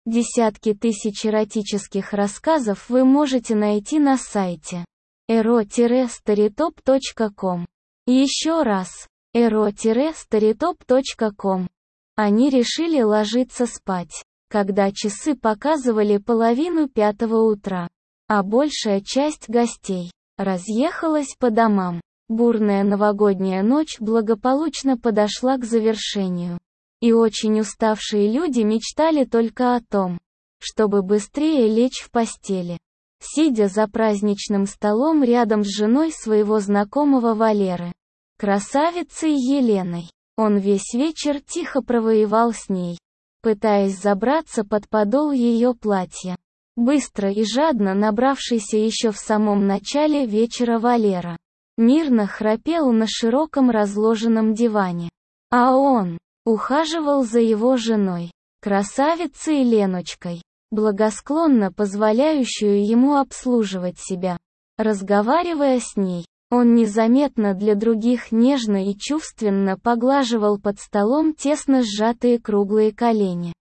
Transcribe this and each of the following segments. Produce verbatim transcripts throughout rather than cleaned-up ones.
Десятки тысяч эротических рассказов вы можете найти на сайте эро старитоп точка ком. Еще раз, эро старитоп точка ком. Они решили ложиться спать, когда часы показывали половину пятого утра, а большая часть гостей разъехалась по домам. Бурная новогодняя ночь благополучно подошла к завершению. И очень уставшие люди мечтали только о том, чтобы быстрее лечь в постели. Сидя за праздничным столом рядом с женой своего знакомого Валеры, красавицей Еленой, он весь вечер тихо провоевал с ней, пытаясь забраться под подол ее платья. Быстро и жадно набравшийся еще в самом начале вечера Валера мирно храпел на широком разложенном диване. А он ухаживал за его женой, красавицей Леночкой, благосклонно позволяющую ему обслуживать себя. Разговаривая с ней, он незаметно для других нежно и чувственно поглаживал под столом тесно сжатые круглые колени,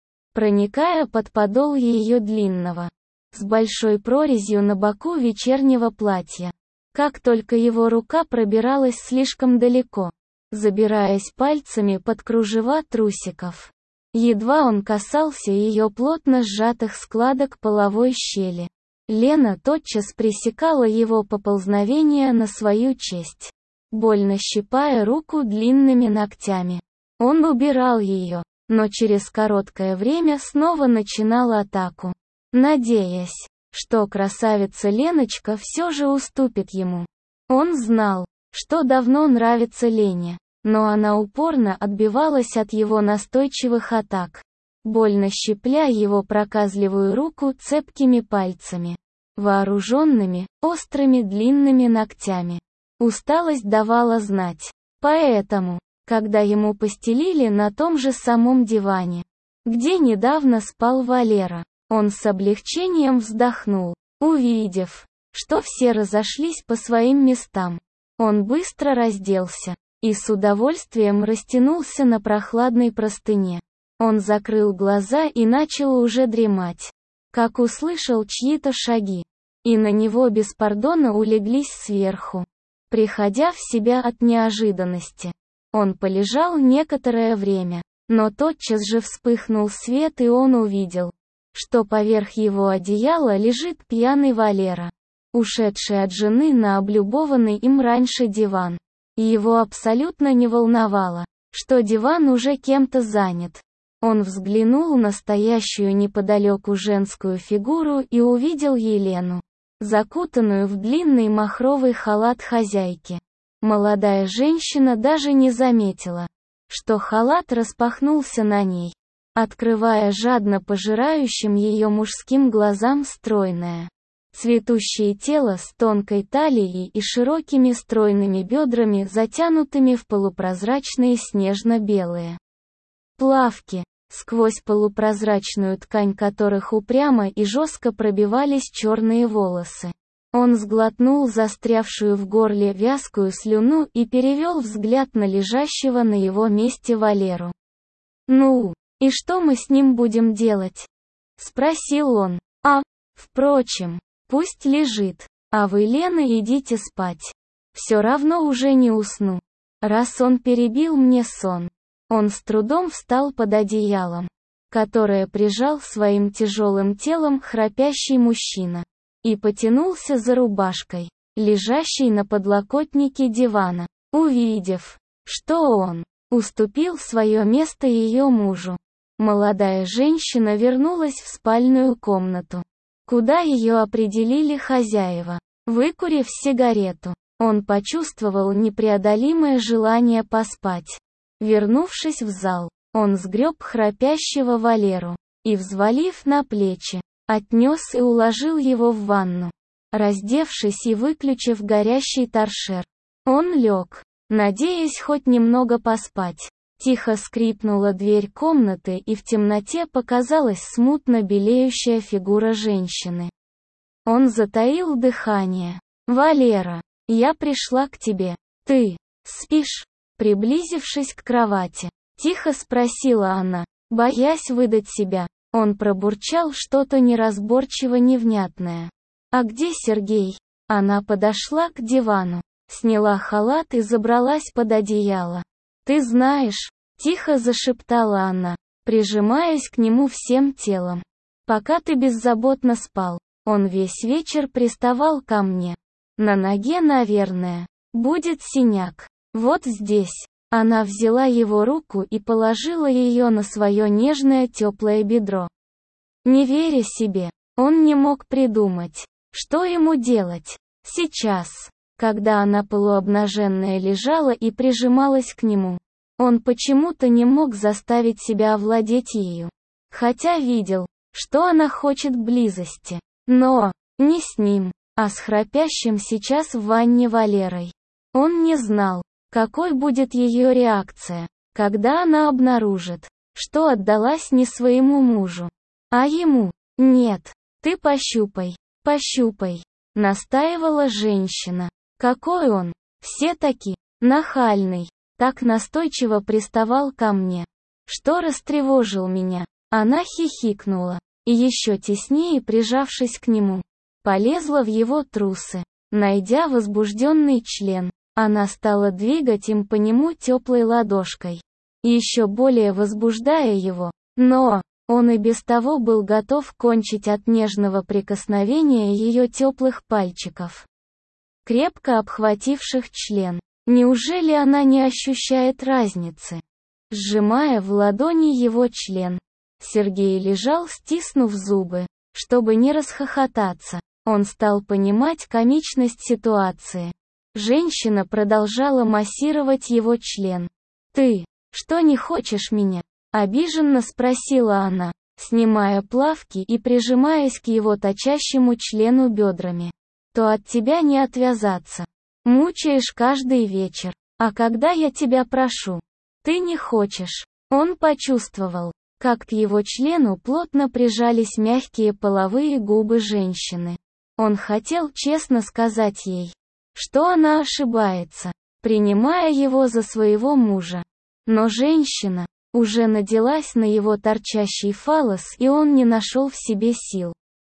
проникая под подол ее длинного, с большой прорезью на боку вечернего платья. Как только его рука пробиралась слишком далеко, забираясь пальцами под кружева трусиков. Едва он касался ее плотно сжатых складок половой щели, Лена тотчас пресекала его поползновение на свою честь, больно щипая руку длинными ногтями. Он убирал ее, но через короткое время снова начинал атаку, надеясь, что красавица Леночка все же уступит ему. Он знал, что давно нравится Лене, но она упорно отбивалась от его настойчивых атак, больно щипля его проказливую руку цепкими пальцами, вооруженными, острыми длинными ногтями. Усталость давала знать. Поэтому, когда ему постелили на том же самом диване, где недавно спал Валера, он с облегчением вздохнул, увидев, что все разошлись по своим местам. Он быстро разделся и с удовольствием растянулся на прохладной простыне. Он закрыл глаза и начал уже дремать, как услышал чьи-то шаги, и на него без пардона улеглись сверху. Приходя в себя от неожиданности, он полежал некоторое время, но тотчас же вспыхнул свет, и он увидел, что поверх его одеяла лежит пьяный Валера, ушедший от жены на облюбованный им раньше диван. И его абсолютно не волновало, что диван уже кем-то занят. Он взглянул на стоящую неподалеку женскую фигуру и увидел Елену, закутанную в длинный махровый халат хозяйки. Молодая женщина даже не заметила, что халат распахнулся на ней, открывая жадно пожирающим ее мужским глазам стройное, цветущее тело с тонкой талией и широкими стройными бедрами, затянутыми в полупрозрачные снежно-белые плавки, сквозь полупрозрачную ткань которых упрямо и жестко пробивались черные волосы. Он сглотнул застрявшую в горле вязкую слюну и перевел взгляд на лежащего на его месте Валеру. «Ну, и что мы с ним будем делать?» — спросил он. «А, впрочем, пусть лежит, а вы, Лена, идите спать. Все равно уже не усну, раз он перебил мне сон». Он с трудом встал под одеялом, которое прижал своим тяжелым телом храпящий мужчина, и потянулся за рубашкой, лежащей на подлокотнике дивана. Увидев, что он уступил свое место ее мужу, молодая женщина вернулась в спальную комнату, куда ее определили хозяева. Выкурив сигарету, он почувствовал непреодолимое желание поспать. Вернувшись в зал, он сгреб храпящего Валеру и, взвалив на плечи, отнес и уложил его в ванну. Раздевшись и выключив горящий торшер, он лег, надеясь хоть немного поспать. Тихо скрипнула дверь комнаты, и в темноте показалась смутно белеющая фигура женщины. Он затаил дыхание. «Валера, я пришла к тебе. Ты спишь?» Приблизившись к кровати, тихо спросила она, боясь выдать себя. Он пробурчал что-то неразборчиво невнятное. «А где Сергей?» Она подошла к дивану, сняла халат и забралась под одеяло. «Ты знаешь», — тихо зашептала она, прижимаясь к нему всем телом. «Пока ты беззаботно спал, он весь вечер приставал ко мне. На ноге, наверное, будет синяк. Вот здесь». Она взяла его руку и положила ее на свое нежное теплое бедро. Не веря себе, он не мог придумать, что ему делать. Сейчас, когда она полуобнаженная лежала и прижималась к нему, он почему-то не мог заставить себя овладеть ею. Хотя видел, что она хочет близости. Но, не с ним, а с храпящим сейчас в ванне Валерой. Он не знал, какой будет ее реакция, когда она обнаружит, что отдалась не своему мужу, а ему. «Нет, ты пощупай, пощупай», — настаивала женщина. Какой он, все-таки, нахальный, так настойчиво приставал ко мне, что растревожил меня. Она хихикнула, и еще теснее прижавшись к нему, полезла в его трусы. Найдя возбужденный член, она стала двигать им по нему теплой ладошкой, еще более возбуждая его. Но он и без того был готов кончить от нежного прикосновения ее теплых пальчиков, крепко обхвативших член. Неужели она не ощущает разницы? Сжимая в ладони его член, Сергей лежал, стиснув зубы, чтобы не расхохотаться. Он стал понимать комичность ситуации. Женщина продолжала массировать его член. «Ты, что, не хочешь меня?» — обиженно спросила она, снимая плавки и прижимаясь к его точащему члену бедрами. «То от тебя не отвязаться. Мучаешь каждый вечер. А когда я тебя прошу, ты не хочешь». Он почувствовал, как к его члену плотно прижались мягкие половые губы женщины. Он хотел честно сказать ей, что она ошибается, принимая его за своего мужа. Но женщина уже наделась на его торчащий фаллос, и он не нашел в себе сил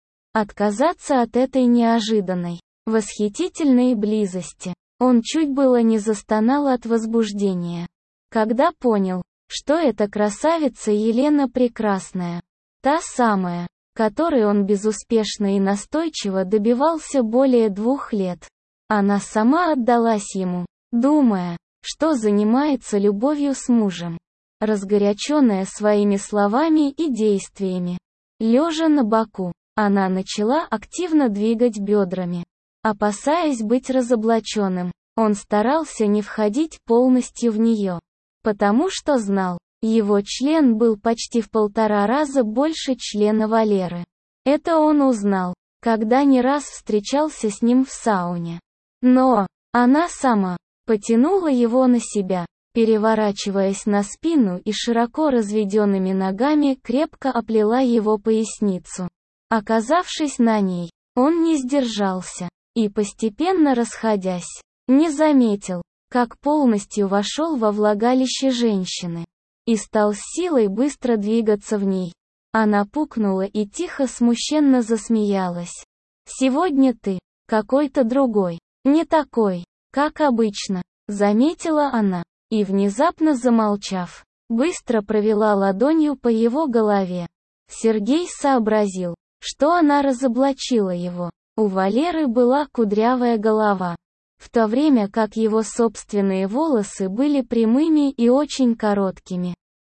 отказаться от этой неожиданной, восхитительной близости. Он чуть было не застонал от возбуждения, когда понял, что эта красавица Елена Прекрасная, та самая, которой он безуспешно и настойчиво добивался более двух лет. Она сама отдалась ему, думая, что занимается любовью с мужем, разгоряченная своими словами и действиями. Лежа на боку, она начала активно двигать бедрами. Опасаясь быть разоблаченным, он старался не входить полностью в нее, потому что знал, его член был почти в полтора раза больше члена Валеры. Это он узнал, когда не раз встречался с ним в сауне. Но она сама потянула его на себя, переворачиваясь на спину и широко разведенными ногами крепко оплела его поясницу. Оказавшись на ней, он не сдержался и, постепенно расходясь, не заметил, как полностью вошел во влагалище женщины и стал с силой быстро двигаться в ней. Она пукнула и тихо смущенно засмеялась. «Сегодня ты какой-то другой, не такой, как обычно», — заметила она, и, внезапно замолчав, быстро провела ладонью по его голове. Сергей сообразил, что она разоблачила его. У Валеры была кудрявая голова, в то время как его собственные волосы были прямыми и очень короткими.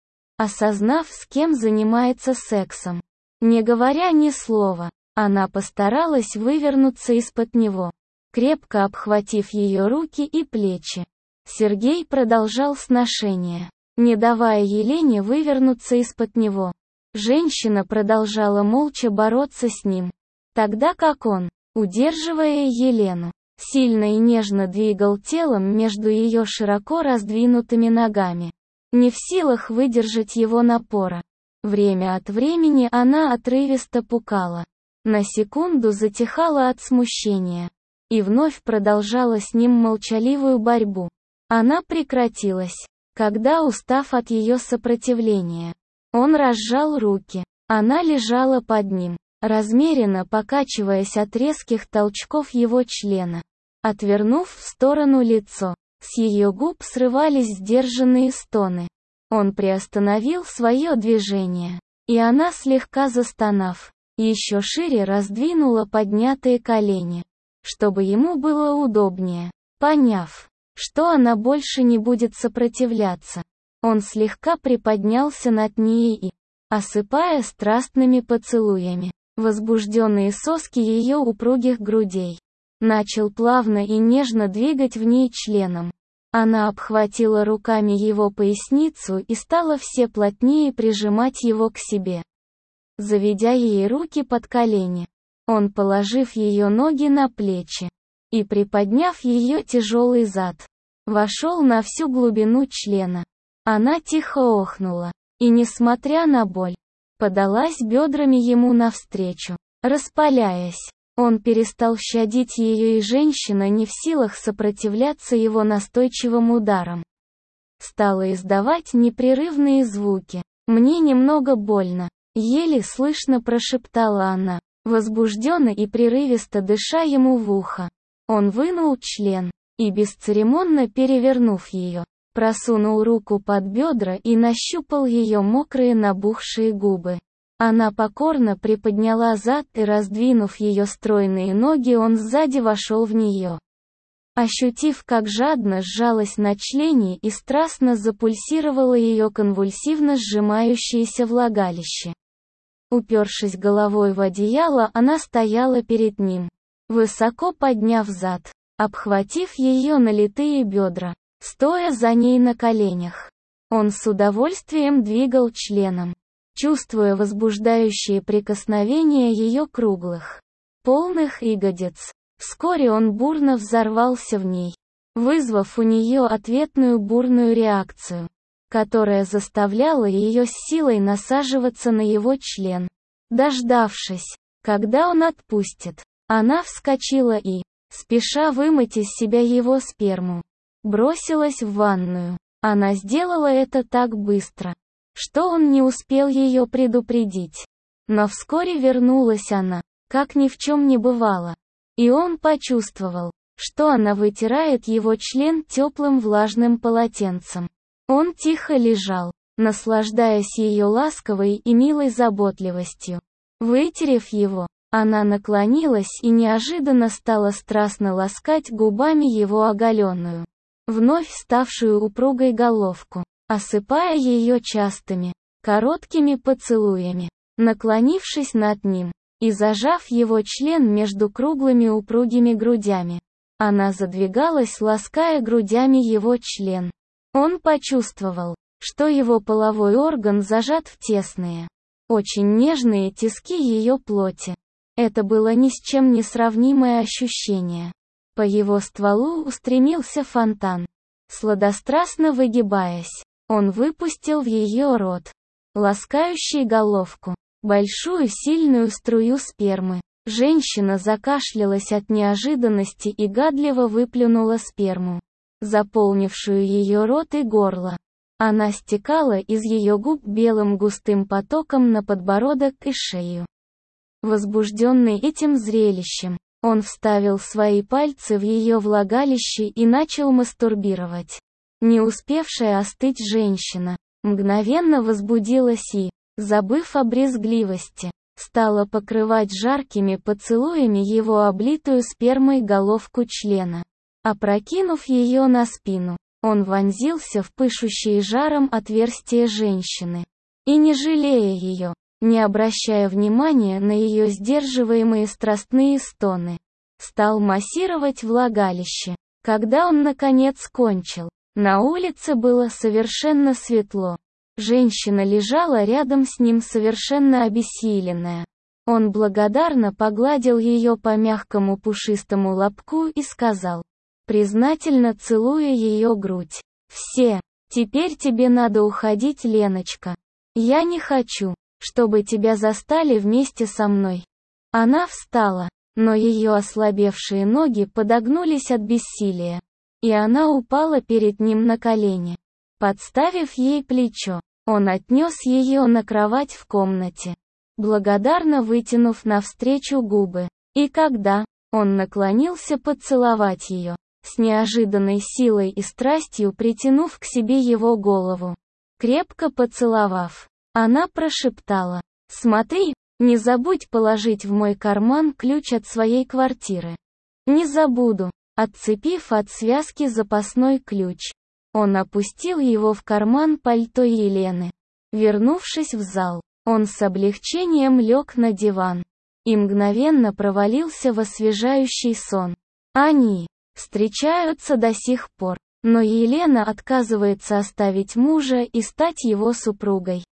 Осознав, с кем занимается сексом, не говоря ни слова, она постаралась вывернуться из-под него, крепко обхватив ее руки и плечи. Сергей продолжал сношение, не давая Елене вывернуться из-под него. Женщина продолжала молча бороться с ним, тогда как он, удерживая Елену, сильно и нежно двигал телом между ее широко раздвинутыми ногами, не в силах выдержать его напора. Время от времени она отрывисто пукала, на секунду затихала от смущения и вновь продолжала с ним молчаливую борьбу. Она прекратилась, когда, устав от ее сопротивления, он разжал руки, Она лежала под ним, размеренно покачиваясь от резких толчков его члена. Отвернув в сторону лицо, с ее губ срывались сдержанные стоны. Он приостановил свое движение, и она, слегка застонав, еще шире раздвинула поднятые колени, чтобы ему было удобнее. Поняв, что она больше не будет сопротивляться, он слегка приподнялся над ней и, осыпая страстными поцелуями, возбужденные соски ее упругих грудей, начал плавно и нежно двигать в ней членом. Она обхватила руками его поясницу и стала все плотнее прижимать его к себе, заведя ей руки под колени. Он, положив ее ноги на плечи и приподняв ее тяжелый зад, вошел на всю глубину члена. Она тихо охнула и, несмотря на боль, подалась бедрами ему навстречу, распаляясь. Он перестал щадить ее, и женщина, не в силах сопротивляться его настойчивым ударам, стала издавать непрерывные звуки. «Мне немного больно», — еле слышно прошептала она, возбужденно и прерывисто дыша ему в ухо. Он вынул член и, бесцеремонно перевернув ее, просунул руку под бедра и нащупал ее мокрые набухшие губы. Она покорно приподняла зад и, раздвинув ее стройные ноги, он сзади вошел в нее. Ощутив, как жадно сжалась на члене и страстно запульсировало ее конвульсивно сжимающееся влагалище. Упершись головой в одеяло, она стояла перед ним, высоко подняв зад, обхватив ее налитые бедра, стоя за ней на коленях. Он с удовольствием двигал членом, чувствуя возбуждающие прикосновения ее круглых, полных ягодиц. Вскоре он бурно взорвался в ней, вызвав у нее ответную бурную реакцию, которая заставляла ее с силой насаживаться на его член. Дождавшись, когда он отпустит, она вскочила и, спеша вымыть из себя его сперму, бросилась в ванную. Она сделала это так быстро, что он не успел ее предупредить. Но вскоре вернулась она, как ни в чем не бывало. И он почувствовал, что она вытирает его член теплым влажным полотенцем. Он тихо лежал, наслаждаясь ее ласковой и милой заботливостью. Вытерев его, она наклонилась и неожиданно стала страстно ласкать губами его оголенную, вновь ставшую упругой головку, осыпая ее частыми, короткими поцелуями. Наклонившись над ним и зажав его член между круглыми упругими грудями, она задвигалась, лаская грудями его член. Он почувствовал, что его половой орган зажат в тесные, очень нежные тиски ее плоти. Это было ни с чем не сравнимое ощущение. По его стволу устремился фонтан. Сладострастно выгибаясь, он выпустил в ее рот, ласкающий головку, большую сильную струю спермы. Женщина закашлялась от неожиданности и гадливо выплюнула сперму, заполнившую ее рот и горло. Она стекала из ее губ белым густым потоком на подбородок и шею. Возбужденный этим зрелищем, он вставил свои пальцы в ее влагалище и начал мастурбировать. Не успевшая остыть женщина мгновенно возбудилась и, забыв о брезгливости, стала покрывать жаркими поцелуями его облитую спермой головку члена. Опрокинув ее на спину, он вонзился в пышущее жаром отверстие женщины. И, не жалея ее, не обращая внимания на ее сдерживаемые страстные стоны, стал массировать влагалище. Когда он наконец кончил, на улице было совершенно светло. Женщина лежала рядом с ним совершенно обессиленная. Он благодарно погладил ее по мягкому пушистому лобку и сказал, признательно целуя ее грудь: «Все, теперь тебе надо уходить, Леночка. Я не хочу, чтобы тебя застали вместе со мной». Она встала, но ее ослабевшие ноги подогнулись от бессилия, и она упала перед ним на колени. Подставив ей плечо, он отнес ее на кровать в комнате. благодарно вытянув навстречу губы. И когда он наклонился поцеловать ее, с неожиданной силой и страстью притянув к себе его голову, крепко поцеловав, она прошептала: «Смотри, не забудь положить в мой карман ключ от своей квартиры». «Не забуду». Отцепив от связки запасной ключ, он опустил его в карман пальто Елены. Вернувшись в зал, он с облегчением лег на диван и мгновенно провалился в освежающий сон. Они встречаются до сих пор, но Елена отказывается оставить мужа и стать его супругой.